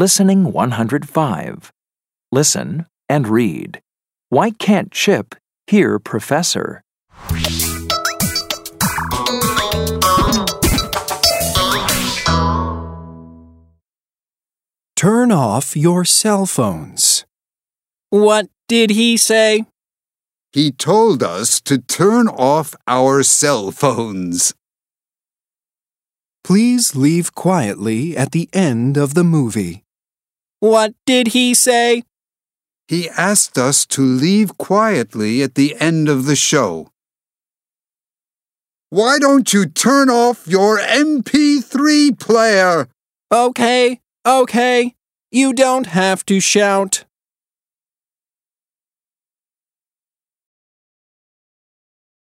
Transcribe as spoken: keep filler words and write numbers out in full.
Listening one hundred five. Listen and read. Why can't Chip hear Professor? Turn off your cell phones. What did he say? He told us to turn off our cell phones. Please leave quietly at the end of the movie. What did he say? He asked us to leave quietly at the end of the show. Why don't you turn off your M P three player? Okay, okay. You don't have to shout.